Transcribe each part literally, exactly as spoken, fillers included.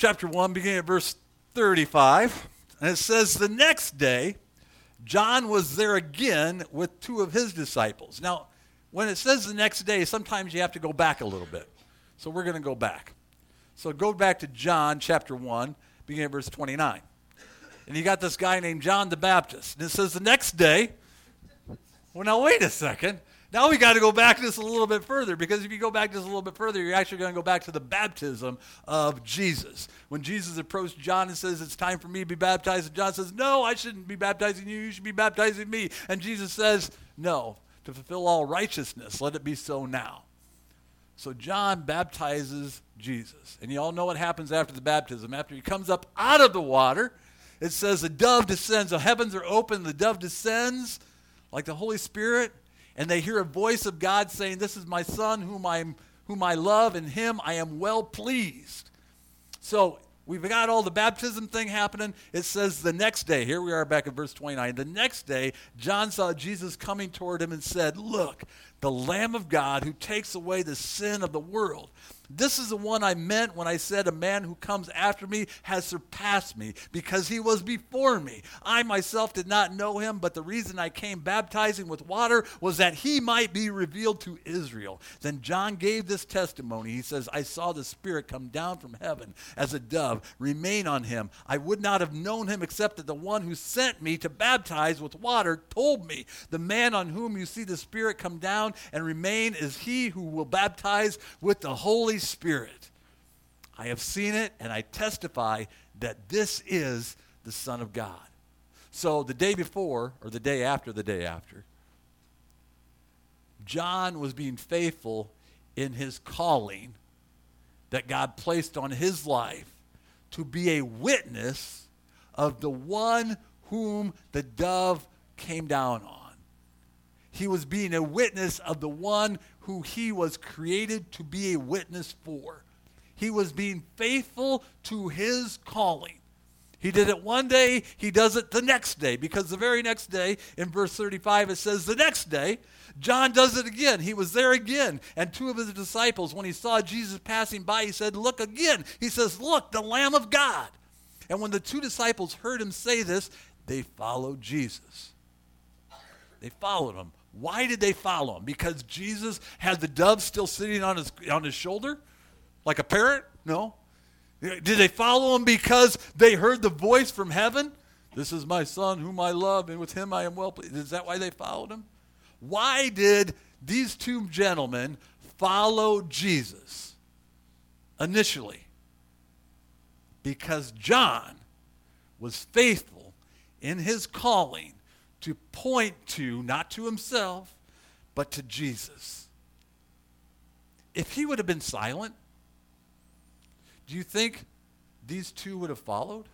chapter one, beginning at verse thirty-five. And it says, the next day, John was there again with two of his disciples. Now, when it says the next day, sometimes you have to go back a little bit. So we're going to go back. So go back to John chapter one, beginning at verse twenty-nine. And you got this guy named John the Baptist. And it says the next day, well, now wait a second. Now we got to go back just a little bit further, because if you go back just a little bit further, you're actually going to go back to the baptism of Jesus. When Jesus approached John and says, it's time for me to be baptized, and John says, no, I shouldn't be baptizing you, you should be baptizing me. And Jesus says, no, to fulfill all righteousness, let it be so now. So John baptizes Jesus. And you all know what happens after the baptism. After he comes up out of the water, it says a dove descends, the heavens are open, the dove descends like the Holy Spirit. And they hear a voice of God saying, this is my son whom I am, whom I love, and him I am well pleased. So we've got all the baptism thing happening. It says the next day, here we are back at verse twenty-nine. The next day, John saw Jesus coming toward him and said, look, the Lamb of God who takes away the sin of the world. This is the one I meant when I said a man who comes after me has surpassed me because he was before me. I myself did not know him, but the reason I came baptizing with water was that he might be revealed to Israel. Then John gave this testimony. He says, I saw the Spirit come down from heaven as a dove, remain on him. I would not have known him except that the one who sent me to baptize with water told me, the man on whom you see the Spirit come down and remain is he who will baptize with the Holy Spirit. I have seen it, and I testify that this is the Son of God. So the day before, or the day after the day after, John was being faithful in his calling that God placed on his life to be a witness of the one whom the dove came down on. He was being a witness of the one who he was created to be a witness for. He was being faithful to his calling. He did it one day, he does it the next day, because the very next day, in verse thirty-five, it says, the next day, John does it again. He was there again, and two of his disciples, when he saw Jesus passing by, he said, look again. He says, look, the Lamb of God. And when the two disciples heard him say this, they followed Jesus. They followed him. Why did they follow him? Because Jesus had the dove still sitting on his on his shoulder like a parrot? No. Did they follow him because they heard the voice from heaven? This is my son whom I love, and with him I am well pleased. Is that why they followed him? Why did these two gentlemen follow Jesus initially? Because John was faithful in his calling to point to, not to himself, but to Jesus. If he would have been silent, do you think these two would have followed?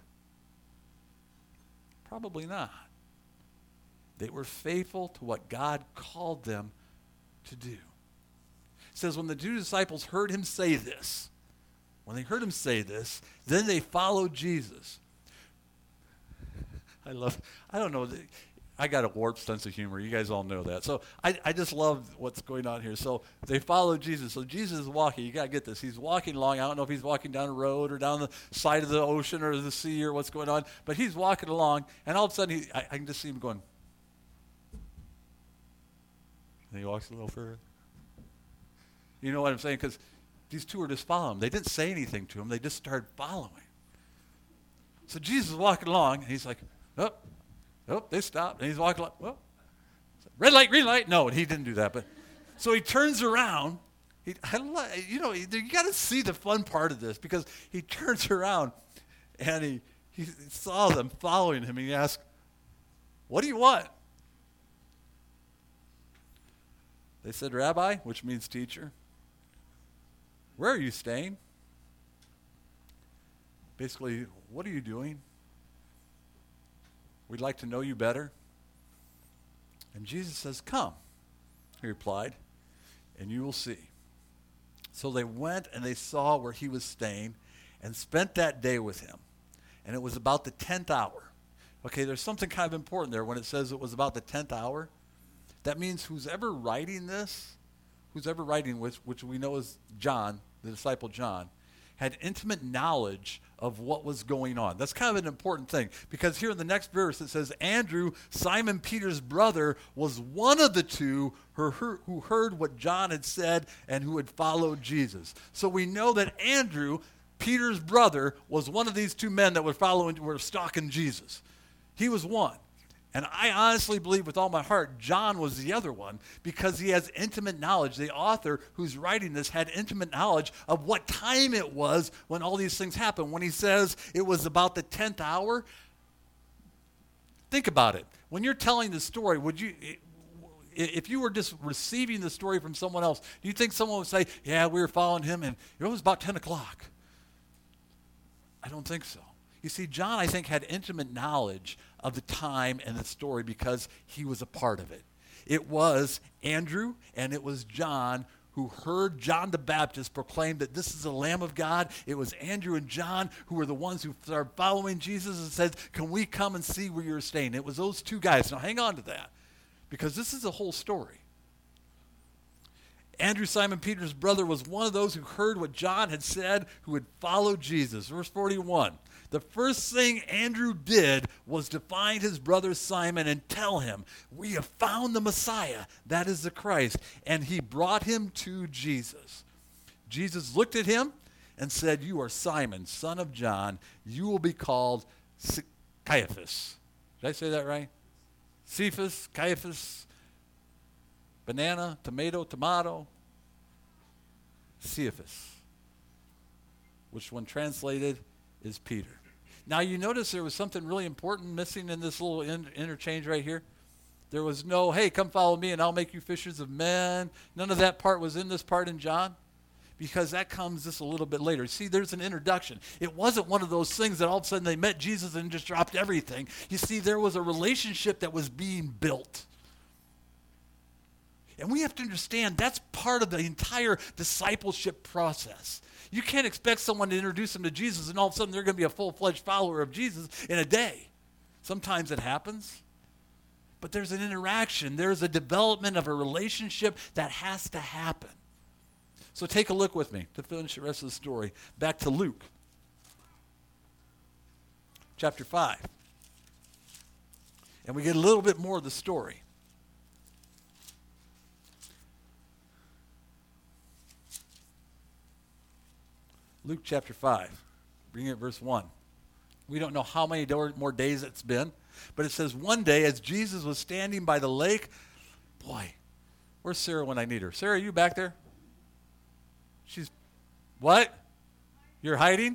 Probably not. They were faithful to what God called them to do. It says when the two disciples heard him say this, when they heard him say this, then they followed Jesus. I love, I don't know, I got a warped sense of humor. You guys all know that. So I, I just love what's going on here. So they follow Jesus. So Jesus is walking. You got to get this. He's walking along. I don't know if he's walking down a road or down the side of the ocean or the sea or what's going on. But he's walking along, and all of a sudden, he, I, I can just see him going. And he walks a little further. You know what I'm saying? Because these two are just following him. They didn't say anything to him. They just started following. So Jesus is walking along, and he's like, oh. Oh, they stopped, and he's walking like, well, red light, green light. No, he didn't do that. But so he turns around. He, I li- you know, you got to see the fun part of this, because he turns around, and he, he saw them following him, and he asked, what do you want? They said, Rabbi, which means teacher, where are you staying? Basically, what are you doing? We'd like to know you better. And Jesus says, come, he replied, and you will see. So they went and they saw where he was staying and spent that day with him. And it was about the tenth hour. Okay, there's something kind of important there when it says it was about the tenth hour. That means who's ever writing this, who's ever writing which, which we know is John, the disciple John, had intimate knowledge of what was going on. That's kind of an important thing, because here in the next verse it says, Andrew, Simon Peter's brother, was one of the two who heard, who heard what John had said and who had followed Jesus. So we know that Andrew, Peter's brother, was one of these two men that were following, were stalking Jesus. He was one. And I honestly believe with all my heart, John was the other one, because he has intimate knowledge. The author who's writing this had intimate knowledge of what time it was when all these things happened. When he says it was about the tenth hour, think about it. When you're telling the story, would you, if you were just receiving the story from someone else, do you think someone would say, yeah, we were following him and it was about ten o'clock? I don't think so. You see, John, I think, had intimate knowledge of the time and the story because he was a part of it. It was Andrew and it was John who heard John the Baptist proclaim that this is the Lamb of God. It was Andrew and John who were the ones who started following Jesus and said, can we come and see where you're staying? It was those two guys. Now, hang on to that, because this is a whole story. Andrew, Simon Peter's brother, was one of those who heard what John had said, who had followed Jesus. Verse forty-one. The first thing Andrew did was to find his brother Simon and tell him, we have found the Messiah, that is the Christ. And he brought him to Jesus. Jesus looked at him and said, you are Simon, son of John. You will be called Caiaphas. Did I say that right? Cephas, Caiaphas, banana, tomato, tomato. Cephas, which when translated is Peter. Now you notice there was something really important missing in this little in- interchange right here. There was no, hey, come follow me and I'll make you fishers of men. None of that part was in this part in John, because that comes just a little bit later. See, there's an introduction. It wasn't one of those things that all of a sudden they met Jesus and just dropped everything. You see, there was a relationship that was being built. And we have to understand that's part of the entire discipleship process. You can't expect someone to introduce them to Jesus and all of a sudden they're going to be a full-fledged follower of Jesus in a day. Sometimes it happens. But there's an interaction. There's a development of a relationship that has to happen. So take a look with me to finish the rest of the story. Back to Luke. Chapter five. And we get a little bit more of the story. Luke chapter five, beginning at verse one. We don't know how many more days it's been, but it says, one day as Jesus was standing by the lake, boy, where's Sarah when I need her? Sarah, are you back there? She's, what? You're hiding?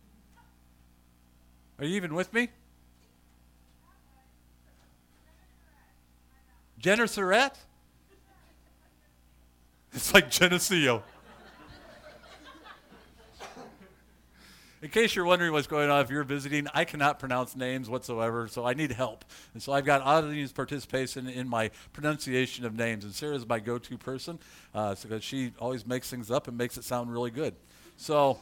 Are you even with me? Gennesaret? It's like Geneseo. In case you're wondering what's going on, if you're visiting, I cannot pronounce names whatsoever, so I need help. And so I've got audience participation in my pronunciation of names, and Sarah's my go-to person uh, so because she always makes things up and makes it sound really good. So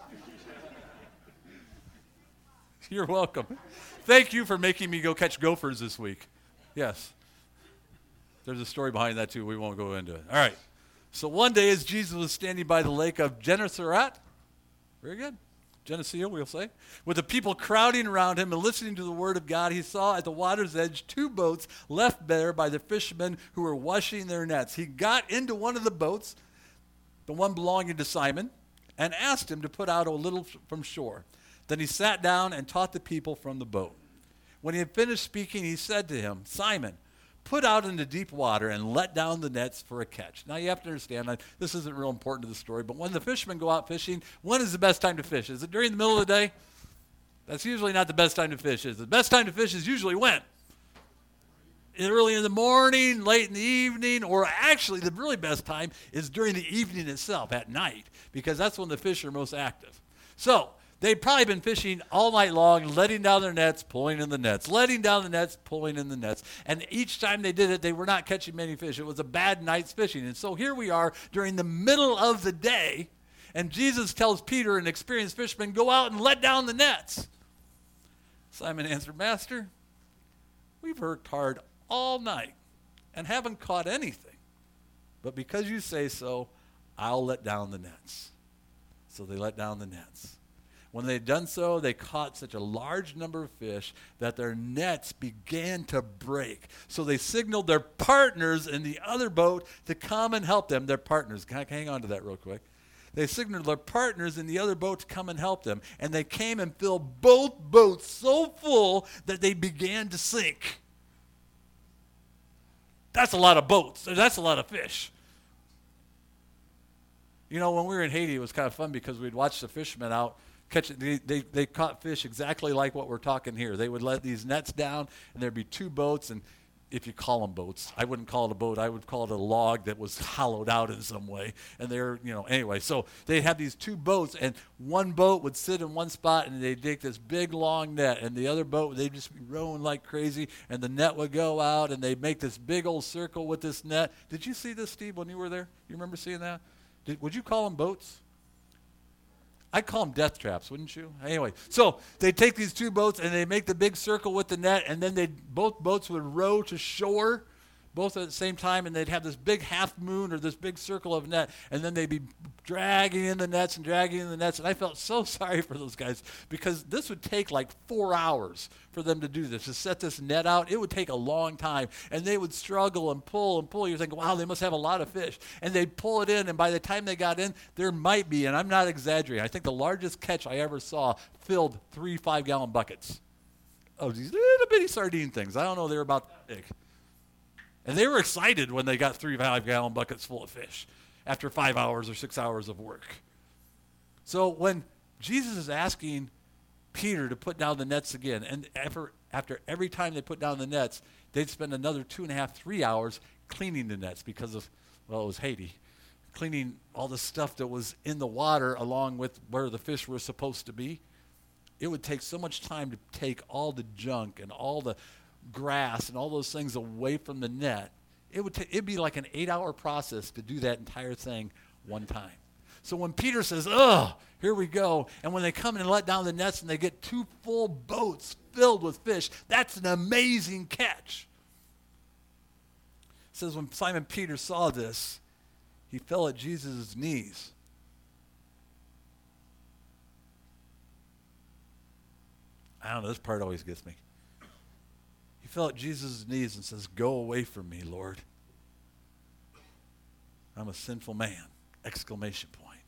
you're welcome. Thank you for making me go catch gophers this week. Yes. There's a story behind that, too. We won't go into it. All right. So one day as Jesus was standing by the lake of Gennesaret, very good. Geneseo, we'll say. With the people crowding around him and listening to the word of God, he saw at the water's edge two boats left there by the fishermen who were washing their nets. He got into one of the boats, the one belonging to Simon, and asked him to put out a little from shore. Then he sat down and taught the people from the boat. When he had finished speaking, he said to him, Simon, put out into deep water and let down the nets for a catch. Now you have to understand, that this isn't real important to the story, but when the fishermen go out fishing, when is the best time to fish? Is it during the middle of the day? That's usually not the best time to fish. Is the best time to fish is usually when? Early in the morning, late in the evening, or actually the really best time is during the evening itself, at night, because that's when the fish are most active. So they'd probably been fishing all night long, letting down their nets, pulling in the nets, letting down the nets, pulling in the nets. And each time they did it, they were not catching many fish. It was a bad night's fishing. And so here we are during the middle of the day, and Jesus tells Peter, an experienced fisherman, go out and let down the nets. Simon answered, Master, we've worked hard all night and haven't caught anything. But because you say so, I'll let down the nets. So they let down the nets. When they had done so, they caught such a large number of fish that their nets began to break. So they signaled their partners in the other boat to come and help them. Their partners. Can I hang on to that real quick? They signaled their partners in the other boat to come and help them. And they came and filled both boats so full that they began to sink. That's a lot of boats. That's a lot of fish. You know, when we were in Haiti, it was kind of fun because we'd watch the fishermen out catch it. They, they, they caught fish exactly like what we're talking here. They would let these nets down, and there'd be two boats, and if you call them boats, I wouldn't call it a boat. I would call it a log that was hollowed out in some way. And they're, you know, anyway. So they'd have these two boats, and one boat would sit in one spot, and they'd take this big, long net. And the other boat, they'd just be rowing like crazy, and the net would go out, and they'd make this big old circle with this net. Did you see this, Steve, when you were there? You remember seeing that? Did, would you call them boats? I'd call them death traps, wouldn't you? Anyway, so they take these two boats and they make the big circle with the net, and then they both boats would row to shore, both at the same time, and they'd have this big half moon or this big circle of net, and then they'd be dragging in the nets and dragging in the nets. And I felt so sorry for those guys because this would take like four hours for them to do this, to set this net out. It would take a long time, and they would struggle and pull and pull. You're thinking, wow, they must have a lot of fish. And they'd pull it in, and by the time they got in, there might be, and I'm not exaggerating, I think the largest catch I ever saw filled three five-gallon buckets of these little bitty sardine things. I don't know, they were about that big. And they were excited when they got three five-gallon buckets full of fish after five hours or six hours of work. So when Jesus is asking Peter to put down the nets again, and after, after every time they put down the nets, they'd spend another two and a half, three hours cleaning the nets because of, well, it was Haiti, cleaning all the stuff that was in the water along with where the fish were supposed to be. It would take so much time to take all the junk and all the grass and all those things away from the net. It would t- it'd be like an eight-hour process to do that entire thing one time. So when Peter says, "Ugh, here we go," and when they come in and let down the nets and they get two full boats filled with fish, that's an amazing catch. It says when Simon Peter saw this, he fell at Jesus' knees. I don't know, this part always gets me. He fell at Jesus' knees and says, "Go away from me, Lord. I'm a sinful man!" Exclamation point.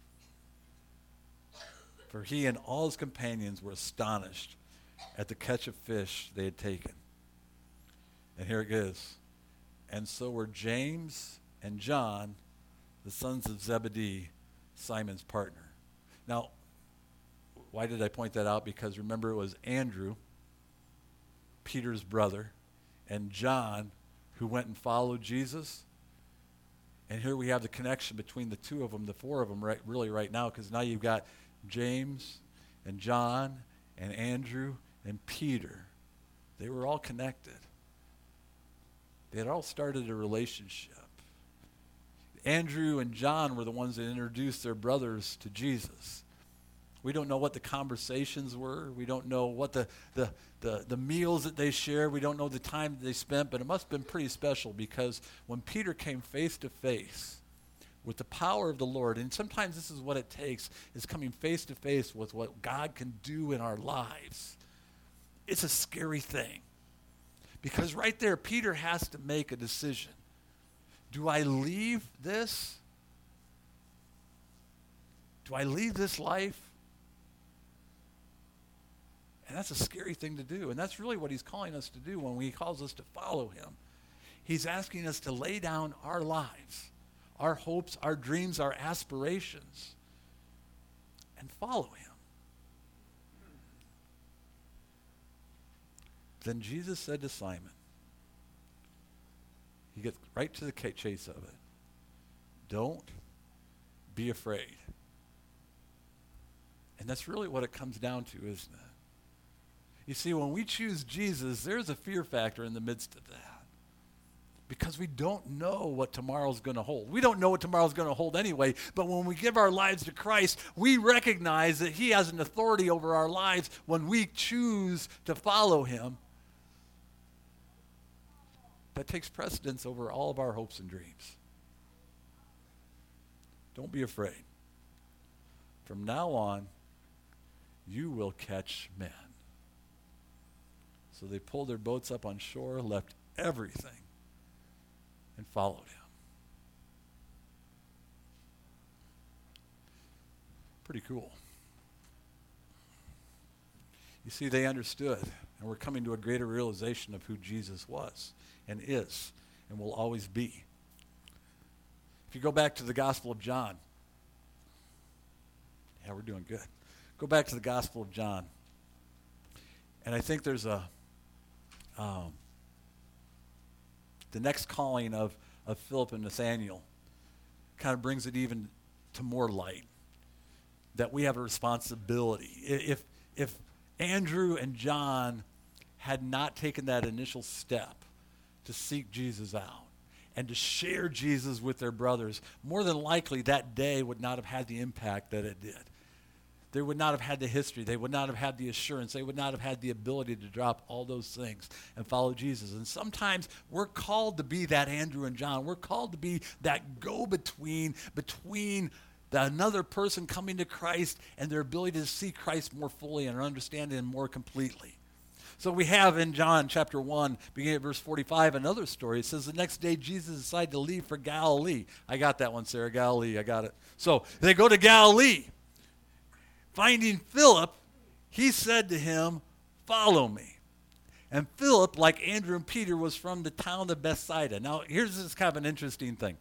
For he and all his companions were astonished at the catch of fish they had taken. And here it is. And so were James and John, the sons of Zebedee, Simon's partner. Now, why did I point that out? Because remember, it was Andrew, Peter's brother, and John who went and followed Jesus. And here we have the connection between the two of them, the four of them right, really right now, because now you've got James and John and Andrew and Peter. They were all connected. They had all started a relationship. Andrew and John were the ones that introduced their brothers to Jesus. We don't know what the conversations were. We don't know what the, the, the, the meals that they shared. We don't know the time that they spent, but it must have been pretty special because when Peter came face to face with the power of the Lord, and sometimes this is what it takes, is coming face to face with what God can do in our lives. It's a scary thing because right there, Peter has to make a decision. Do I leave this? Do I leave this life? And that's a scary thing to do. And that's really what he's calling us to do when he calls us to follow him. He's asking us to lay down our lives, our hopes, our dreams, our aspirations, and follow him. Then Jesus said to Simon, he gets right to the chase of it. Don't be afraid. And that's really what it comes down to, isn't it? You see, when we choose Jesus, there's a fear factor in the midst of that. Because we don't know what tomorrow's going to hold. We don't know what tomorrow's going to hold anyway, but when we give our lives to Christ, we recognize that he has an authority over our lives when we choose to follow him. That takes precedence over all of our hopes and dreams. Don't be afraid. From now on, you will catch men. So they pulled their boats up on shore, left everything, and followed him. Pretty cool. You see, they understood, and were coming to a greater realization of who Jesus was and is and will always be. If you go back to the Gospel of John, yeah, we're doing good. Go back to the Gospel of John, and I think there's a, um, the next calling of, of Philip and Nathanael kind of brings it even to more light, that we have a responsibility. If, if Andrew and John had not taken that initial step to seek Jesus out and to share Jesus with their brothers, more than likely that day would not have had the impact that it did. They would not have had the history. They would not have had the assurance. They would not have had the ability to drop all those things and follow Jesus. And sometimes we're called to be that Andrew and John. We're called to be that go-between between the another person coming to Christ and their ability to see Christ more fully and understand him more completely. So we have in John chapter one, beginning at verse forty-five, another story. It says, the next day Jesus decided to leave for Galilee. I got that one, Sarah, Galilee, I got it. So they go to Galilee. Finding Philip, he said to him, follow me. And Philip, like Andrew and Peter, was from the town of Bethsaida. Now, here's this kind of an interesting thing.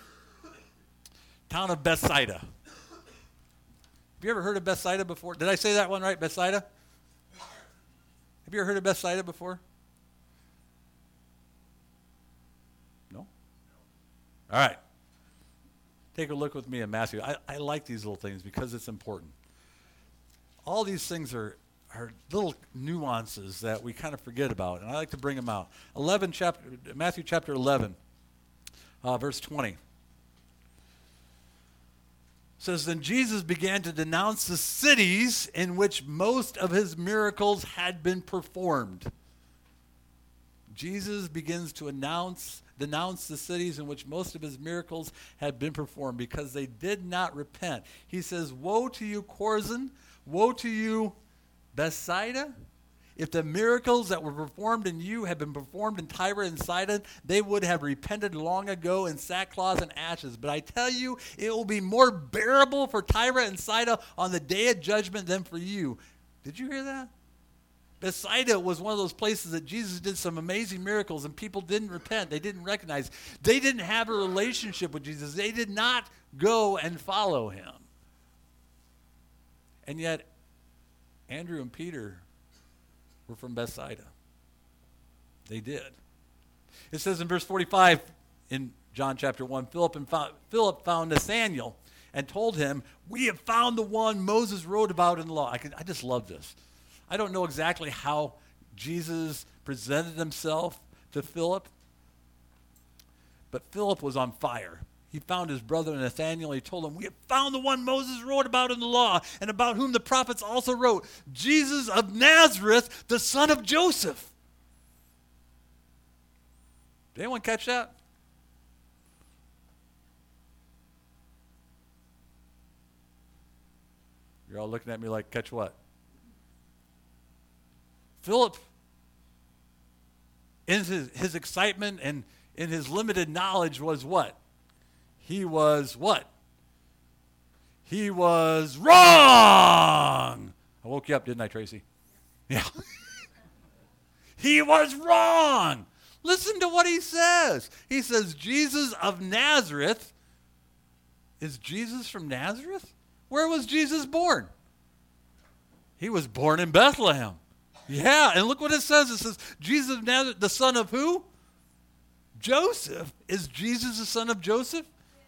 Town of Bethsaida. Have you ever heard of Bethsaida before? Did I say that one right, Bethsaida? Have you ever heard of Bethsaida before? No? All right. Take a look with me in Matthew. I, I like these little things because it's important. All these things are, are little nuances that we kind of forget about, and I like to bring them out. eleven chapter, Matthew chapter eleven, uh, verse twenty. Says, then Jesus began to denounce the cities in which most of his miracles had been performed. Jesus begins to announce, denounce the cities in which most of his miracles had been performed because they did not repent. He says, woe to you, Chorazin! Woe to you, Bethsaida! If the miracles that were performed in you had been performed in Tyre and Sidon, they would have repented long ago in sackcloth and ashes. But I tell you, it will be more bearable for Tyre and Sidon on the day of judgment than for you. Did you hear that? Bethsaida was one of those places that Jesus did some amazing miracles and people didn't repent. They didn't recognize. They didn't have a relationship with Jesus. They did not go and follow him. And yet, Andrew and Peter were from Bethsaida. They did. It says in verse forty-five in John chapter one, Philip, and found, Philip found Nathanael and told him, we have found the one Moses wrote about in the law. I, can, I just love this. I don't know exactly how Jesus presented himself to Philip, but Philip was on fire. He found his brother Nathanael. He told him, we have found the one Moses wrote about in the law and about whom the prophets also wrote, Jesus of Nazareth, the son of Joseph. Did anyone catch that? You're all looking at me like, catch what? Philip, in his, his excitement and in his limited knowledge, was what? He was what? He was wrong. I woke you up, didn't I, Tracy? Yeah. He was wrong. Listen to what he says. He says, Jesus of Nazareth. Is Jesus from Nazareth? Where was Jesus born? He was born in Bethlehem. Yeah, and look what it says. It says, Jesus of Nazareth, the son of who? Joseph. Is Jesus the son of Joseph?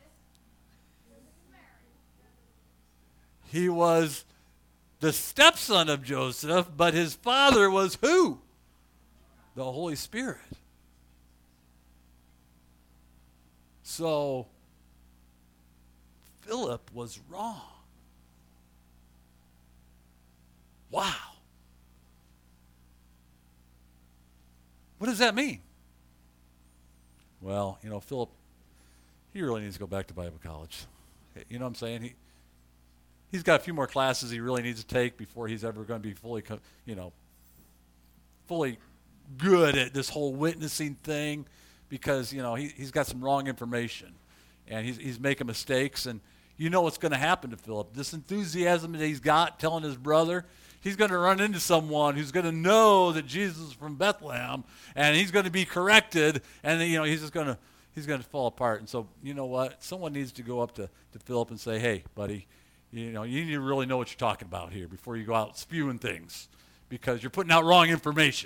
He was the stepson of Joseph, but his father was who? The Holy Spirit. So, Philip was wrong. Wow. What does that mean? Well, you know, Philip, he really needs to go back to Bible college. You know what I'm saying? He he's got a few more classes he really needs to take before he's ever going to be fully, you know, fully good at this whole witnessing thing, because, you know, he, he's got some wrong information, and he's, he's making mistakes. And you know what's going to happen to Philip. This enthusiasm that he's got telling his brother, he's going to run into someone who's going to know that Jesus is from Bethlehem, and he's going to be corrected, and, you know, he's just going to he's going to fall apart. And so, you know what? Someone needs to go up to, to Philip and say, hey, buddy, you know, you need to really know what you're talking about here before you go out spewing things, because you're putting out wrong information.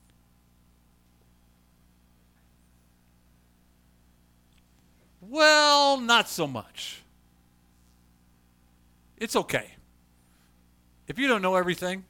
Well, not so much. It's okay. If you don't know everything,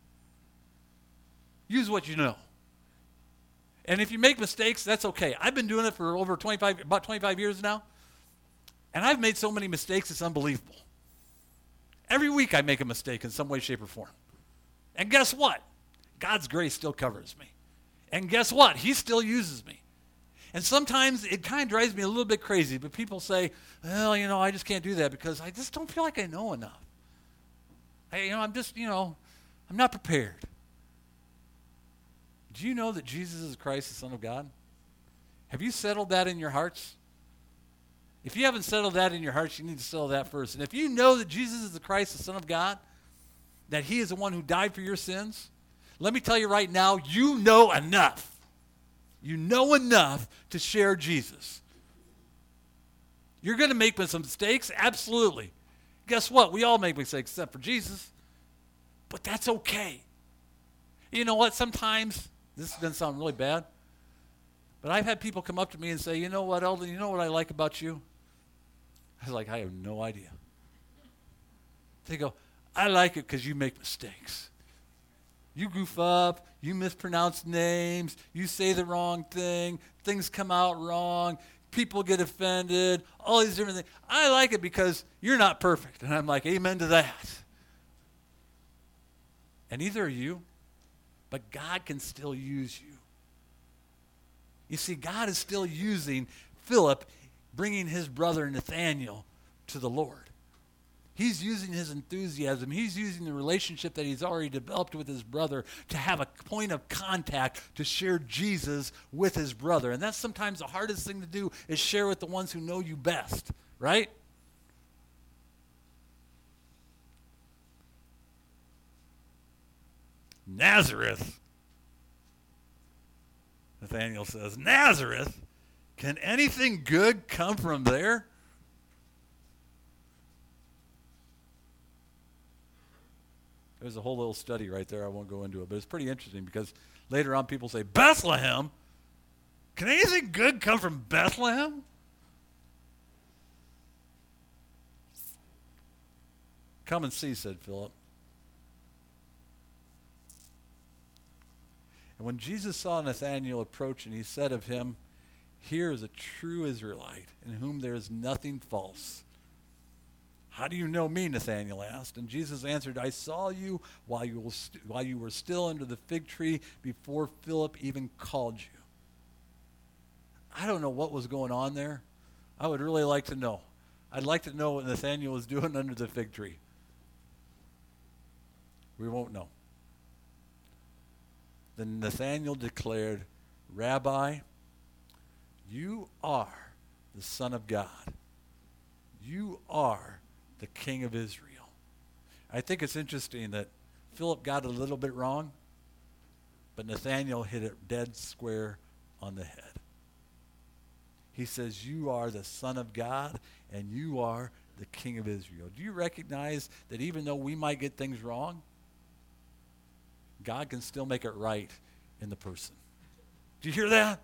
use what you know. And if you make mistakes, that's okay. I've been doing it for over twenty-five, about twenty-five years now, and I've made so many mistakes, it's unbelievable. Every week I make a mistake in some way, shape, or form. And guess what? God's grace still covers me. And guess what? He still uses me. And sometimes it kind of drives me a little bit crazy, but people say, well, you know, I just can't do that because I just don't feel like I know enough. I, you know, I'm just, you know, I'm not prepared. Do you know that Jesus is Christ, the Son of God? Have you settled that in your hearts? If you haven't settled that in your hearts, you need to settle that first. And if you know that Jesus is the Christ, the Son of God, that he is the one who died for your sins, let me tell you right now, you know enough. You know enough to share Jesus. You're going to make some mistakes? Absolutely. Guess what? We all make mistakes except for Jesus. But that's okay. You know what? Sometimes, this is going to sound really bad, but I've had people come up to me and say, you know what, Eldon, you know what I like about you? I was like, I have no idea. They go, I like it because you make mistakes. You goof up, you mispronounce names, you say the wrong thing, things come out wrong, people get offended, all these different things. I like it because you're not perfect. And I'm like, amen to that. And neither are you, but God can still use you. You see, God is still using Philip, bringing his brother Nathanael to the Lord. He's using his enthusiasm. He's using the relationship that he's already developed with his brother to have a point of contact to share Jesus with his brother. And that's sometimes the hardest thing to do, is share with the ones who know you best, right? Nazareth. Nathanael says, Nazareth? Can anything good come from there? There's a whole little study right there. I won't go into it, but it's pretty interesting because later on people say, Bethlehem? Can anything good come from Bethlehem? Come and see, said Philip. And when Jesus saw Nathanael approaching, he said of him, here is a true Israelite in whom there is nothing false. How do you know me? Nathanael asked. And Jesus answered, I saw you while you, were st- while you were still under the fig tree before Philip even called you. I don't know what was going on there. I would really like to know. I'd like to know what Nathanael was doing under the fig tree. We won't know. Then Nathanael declared, Rabbi, you are the Son of God. You are the King of Israel. I think it's interesting that Philip got a little bit wrong, but Nathanael hit it dead square on the head. He says, you are the Son of God, and you are the King of Israel. Do you recognize that even though we might get things wrong, God can still make it right in the person? Do you hear that?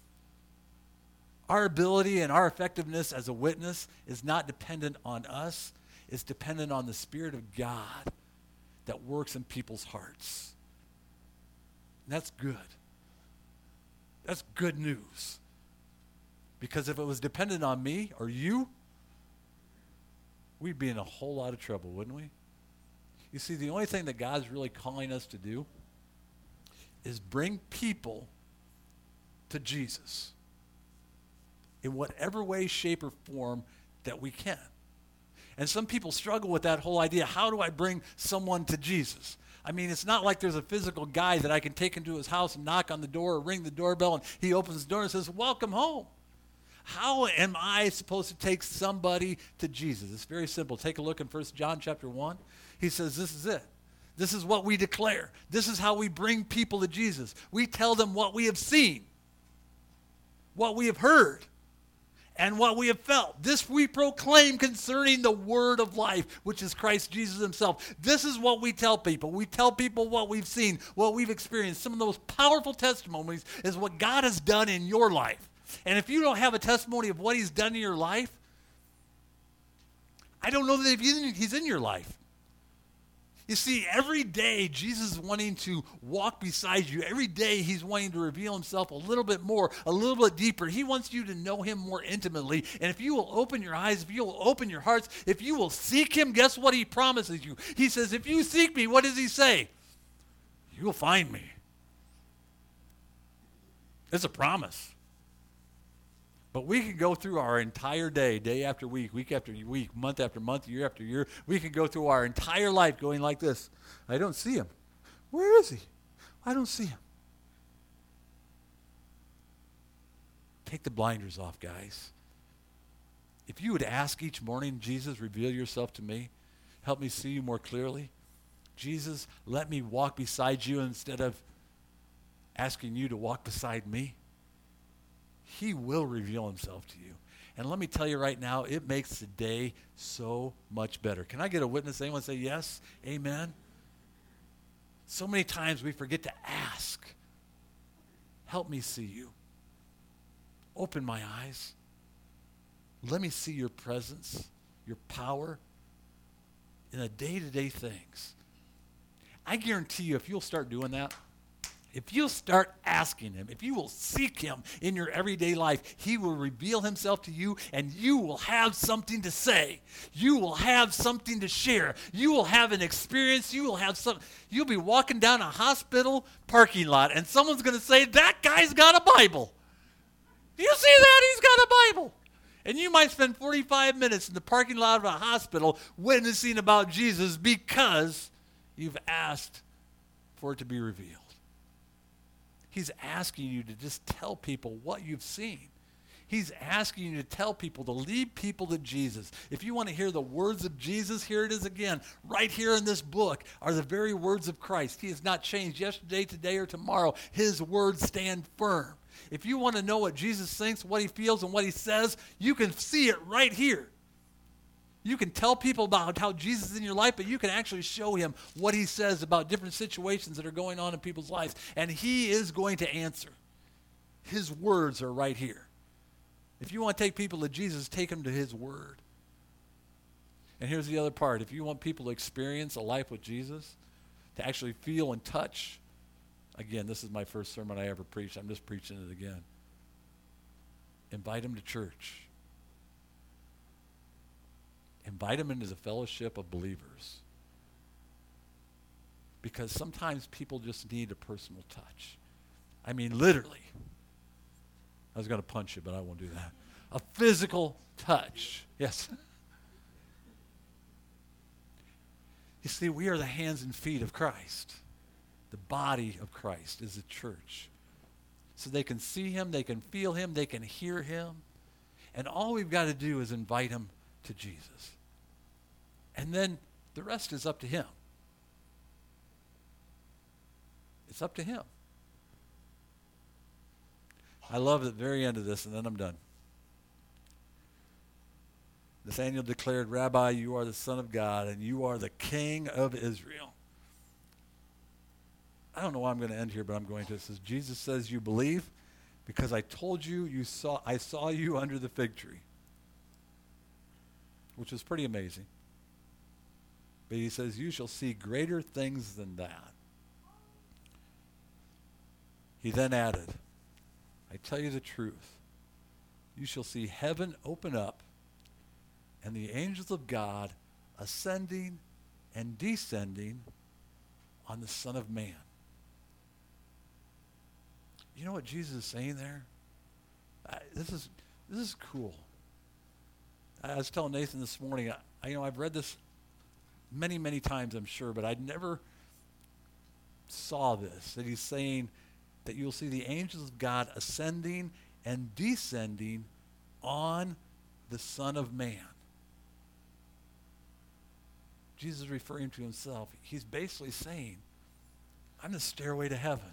Our ability and our effectiveness as a witness is not dependent on us. It's dependent on the Spirit of God that works in people's hearts. And that's good. That's good news. Because if it was dependent on me or you, we'd be in a whole lot of trouble, wouldn't we? You see, the only thing that God's really calling us to do is bring people to Jesus in whatever way, shape, or form that we can. And some people struggle with that whole idea. How do I bring someone to Jesus? I mean, it's not like there's a physical guy that I can take into his house and knock on the door or ring the doorbell and he opens the door and says, welcome home. How am I supposed to take somebody to Jesus? It's very simple. Take a look in First John chapter one. He says, this is it. This is what we declare. This is how we bring people to Jesus. We tell them what we have seen, what we have heard, and what we have felt. This we proclaim concerning the word of life, which is Christ Jesus himself. This is what we tell people. We tell people what we've seen, what we've experienced. Some of those powerful testimonies is what God has done in your life. And if you don't have a testimony of what he's done in your life, I don't know that he's in your life. You see, every day Jesus is wanting to walk beside you. Every day he's wanting to reveal himself a little bit more, a little bit deeper. He wants you to know him more intimately. And if you will open your eyes, if you will open your hearts, if you will seek him, guess what he promises you? He says, if you seek me, what does he say? You will find me. It's a promise. But we can go through our entire day, day after week, week after week, month after month, year after year. We can go through our entire life going like this. I don't see him. Where is he? I don't see him. Take the blinders off, guys. If you would ask each morning, Jesus, reveal yourself to me. Help me see you more clearly. Jesus, let me walk beside you instead of asking you to walk beside me. He will reveal himself to you. And let me tell you right now, it makes the day so much better. Can I get a witness? Anyone say yes? Amen? So many times we forget to ask. Help me see you. Open my eyes. Let me see your presence, your power in the day-to-day things. I guarantee you, if you'll start doing that, if you'll start asking him, if you will seek him in your everyday life, he will reveal himself to you and you will have something to say. You will have something to share. You will have an experience. You will have some, you'll be walking down a hospital parking lot and someone's going to say, that guy's got a Bible. Do you see that? He's got a Bible. And you might spend forty-five minutes in the parking lot of a hospital witnessing about Jesus because you've asked for it to be revealed. He's asking you to just tell people what you've seen. He's asking you to tell people, to lead people to Jesus. If you want to hear the words of Jesus, here it is again. Right here in this book are the very words of Christ. He has not changed yesterday, today, or tomorrow. His words stand firm. If you want to know what Jesus thinks, what he feels, and what he says, you can see it right here. You can tell people about how Jesus is in your life, but you can actually show him what he says about different situations that are going on in people's lives. And he is going to answer. His words are right here. If you want to take people to Jesus, take them to his word. And here's the other part. If you want people to experience a life with Jesus, to actually feel and touch, again, this is my first sermon I ever preached. I'm just preaching it again. Invite them to church. Invite them into the fellowship of believers. Because sometimes people just need a personal touch. I mean, literally. I was going to punch you, but I won't do that. A physical touch. Yes. You see, we are the hands and feet of Christ. The body of Christ is the church. So they can see him, they can feel him, they can hear him. And all we've got to do is invite him to Jesus. And then the rest is up to him. It's up to him. I love the very end of this, and then I'm done. Nathanael declared, Rabbi, you are the Son of God, and you are the King of Israel. I don't know why I'm going to end here, but I'm going to. It says, Jesus says, you believe because I told you, you saw, I saw you under the fig tree. Which is pretty amazing. But he says, you shall see greater things than that. He then added, I tell you the truth. You shall see heaven open up and the angels of God ascending and descending on the Son of Man. You know what Jesus is saying there? I, this is this is cool. I was telling Nathan this morning, I, I, you know, I've read this many, many times, I'm sure, but I never saw this, that he's saying that you'll see the angels of God ascending and descending on the Son of Man. Jesus is referring to himself. He's basically saying, I'm the stairway to heaven.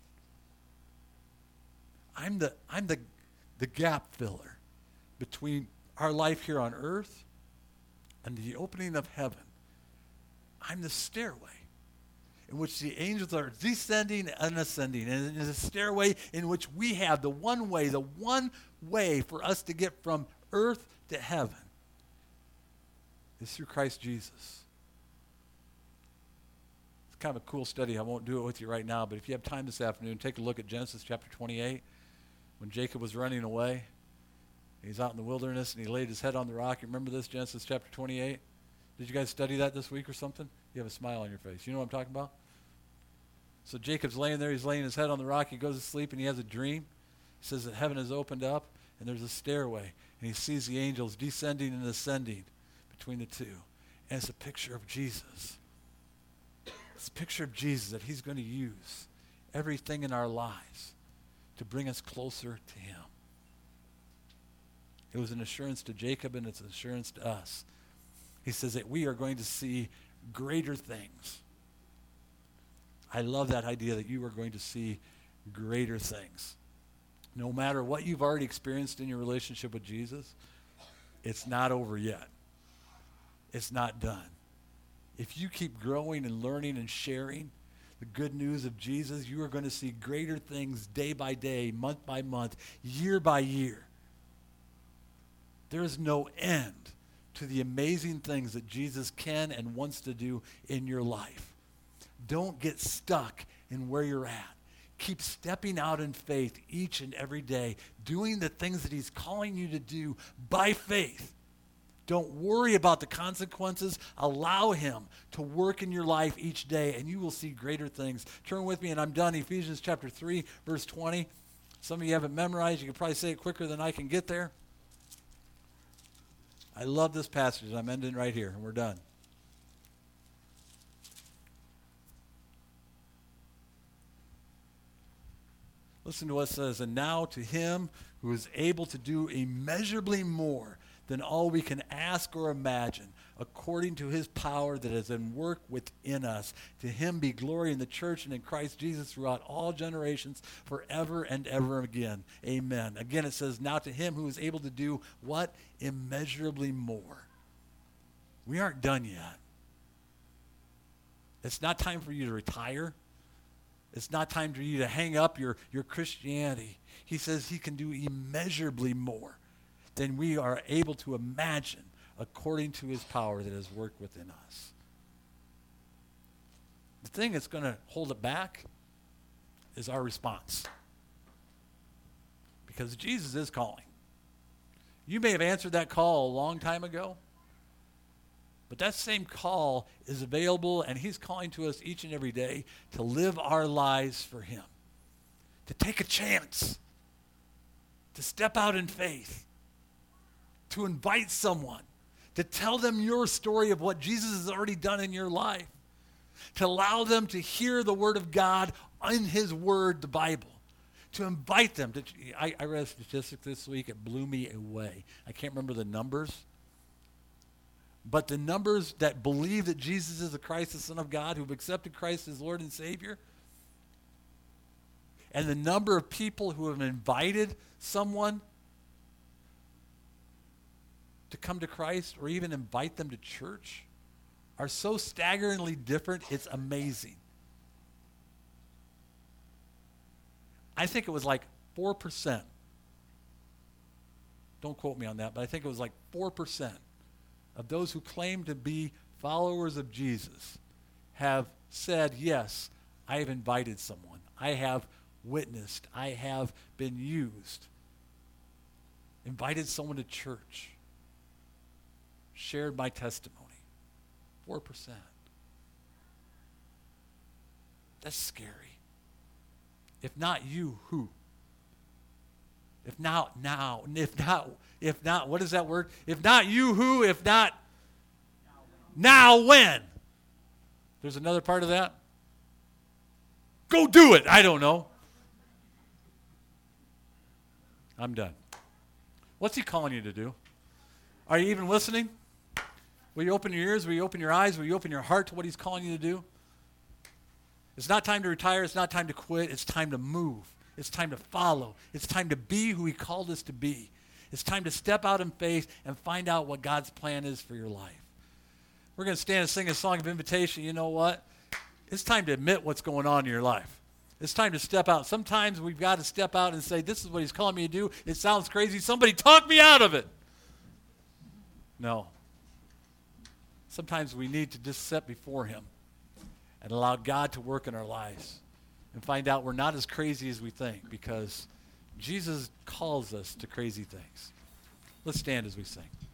I'm the I'm the the gap filler between our life here on earth and the opening of heaven. I'm the stairway in which the angels are descending and ascending, and it is a stairway in which we have the one way, the one way for us to get from earth to heaven is through Christ Jesus. It's kind of a cool study. I won't do it with you right now, but if you have time this afternoon, take a look at Genesis chapter twenty-eight. When Jacob was running away, he's out in the wilderness, and he laid his head on the rock. You remember this, Genesis chapter twenty-eight? Did you guys study that this week or something? You have a smile on your face. You know what I'm talking about? So Jacob's laying there. He's laying his head on the rock. He goes to sleep, and he has a dream. He says that heaven has opened up, and there's a stairway, and he sees the angels descending and ascending between the two. And it's a picture of Jesus. It's a picture of Jesus that he's going to use everything in our lives to bring us closer to him. It was an assurance to Jacob, and it's an assurance to us. He says that we are going to see greater things. I love that idea that you are going to see greater things. No matter what you've already experienced in your relationship with Jesus, it's not over yet. It's not done. If you keep growing and learning and sharing the good news of Jesus, you are going to see greater things day by day, month by month, year by year. There is no end to the amazing things that Jesus can and wants to do in your life. Don't get stuck in where you're at. Keep stepping out in faith each and every day, doing the things that he's calling you to do by faith. Don't worry about the consequences. Allow him to work in your life each day, and you will see greater things. Turn with me, and I'm done. Ephesians chapter three, verse twenty. Some of you have it memorized. You can probably say it quicker than I can get there. I love this passage. I'm ending right here, and we're done. Listen to what it says. And now to him who is able to do immeasurably more than all we can ask or imagine, according to his power that is in work within us. To him be glory in the church and in Christ Jesus throughout all generations, forever and ever again. Amen. Again, it says, now to him who is able to do what? Immeasurably more. We aren't done yet. It's not time for you to retire. It's not time for you to hang up your, your Christianity. He says he can do immeasurably more than we are able to imagine, according to his power that has worked within us. The thing that's going to hold it back is our response. Because Jesus is calling. You may have answered that call a long time ago, but that same call is available, and he's calling to us each and every day to live our lives for him, to take a chance, to step out in faith, to invite someone, to tell them your story of what Jesus has already done in your life, to allow them to hear the word of God in his word, the Bible, to invite them. To, I, I read a statistic this week. It blew me away. I can't remember the numbers, but the numbers that believe that Jesus is the Christ, the Son of God, who've accepted Christ as Lord and Savior, and the number of people who have invited someone to come to Christ or even invite them to church are so staggeringly different, it's amazing. I think it was like four percent. Don't quote me on that, but I think it was like four percent of those who claim to be followers of Jesus have said, yes, I have invited someone. I have witnessed. I have been used. Invited someone to church. Shared my testimony. four percent. That's scary. If not you, who? If not now, if not, if not, what is that word? If not you, who? If not Now when? There's another part of that. Go do it. I don't know. I'm done. What's he calling you to do? Are you even listening? Will you open your ears? Will you open your eyes? Will you open your heart to what he's calling you to do? It's not time to retire. It's not time to quit. It's time to move. It's time to follow. It's time to be who he called us to be. It's time to step out in faith and find out what God's plan is for your life. We're going to stand and sing a song of invitation. You know what? It's time to admit what's going on in your life. It's time to step out. Sometimes we've got to step out and say, this is what he's calling me to do. It sounds crazy. Somebody talk me out of it. No. Sometimes we need to just sit before him and allow God to work in our lives and find out we're not as crazy as we think, because Jesus calls us to crazy things. Let's stand as we sing.